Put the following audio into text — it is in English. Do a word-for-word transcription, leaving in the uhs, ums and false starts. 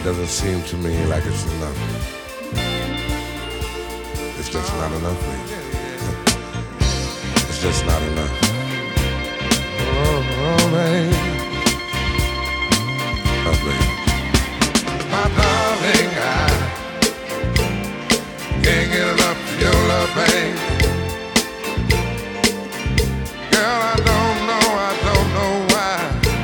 doesn't seem to me like it's enough. It's just not enough, baby. It's just not enough. Oh, oh baby. Oh, baby. My darling, I can't get enough of your love, baby.